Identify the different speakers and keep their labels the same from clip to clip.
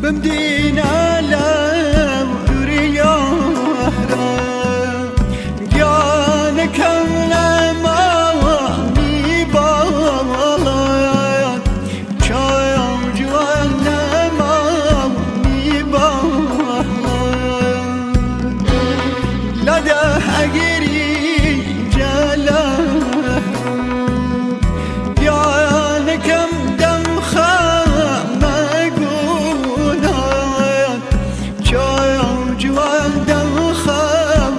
Speaker 1: مدينة لو رياحها جانك لما ميبالات شايم جوانا ما ميبالات لدى حقيري جلال جانك دم خام مقولات شايم جوانا دم خام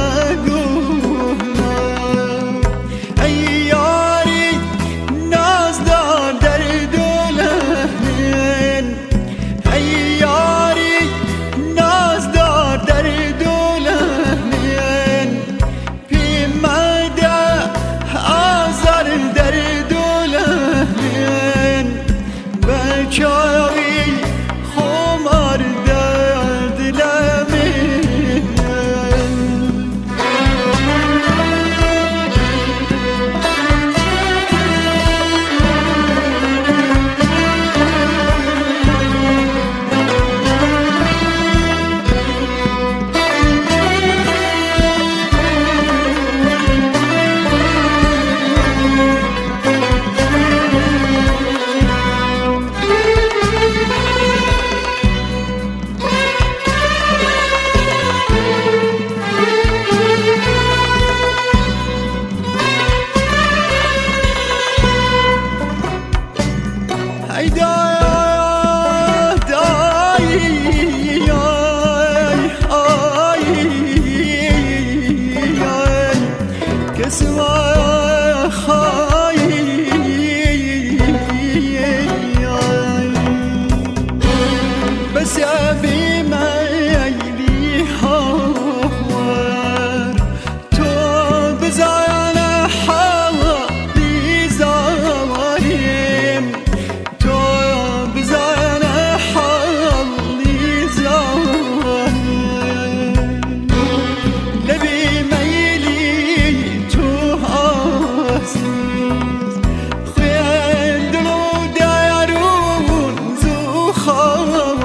Speaker 1: مقولات أياري ناس دار درد ولهن أياري ناس دار درد ولهن في مدى آزار درد ولهن بچاوی خمار درد لمن بس يا بما يلي حوار تو بزايا حوالي زواريم تو بزايا حوالي زواريم لبي ميلي تو عزيز خيال دلو دارون زوخار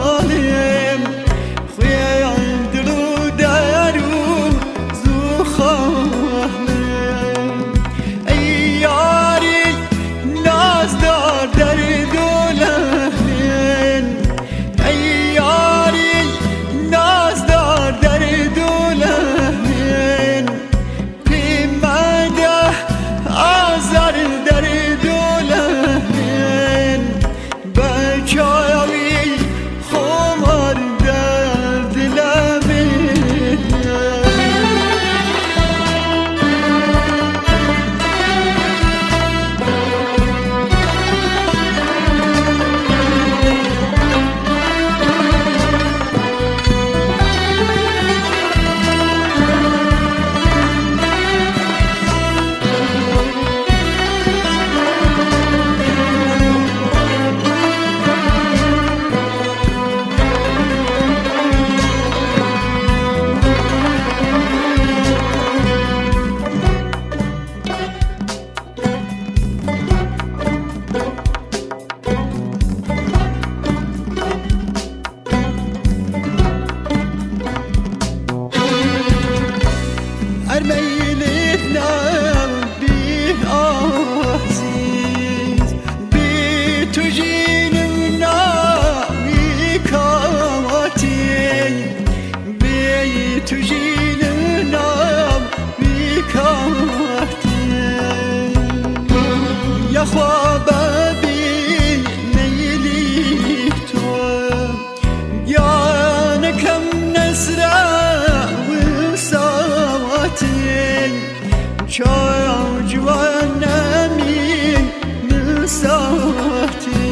Speaker 1: يا خوابي نيلي توام يا كم نسرة وسواتي شاع جوانا مين نسواتي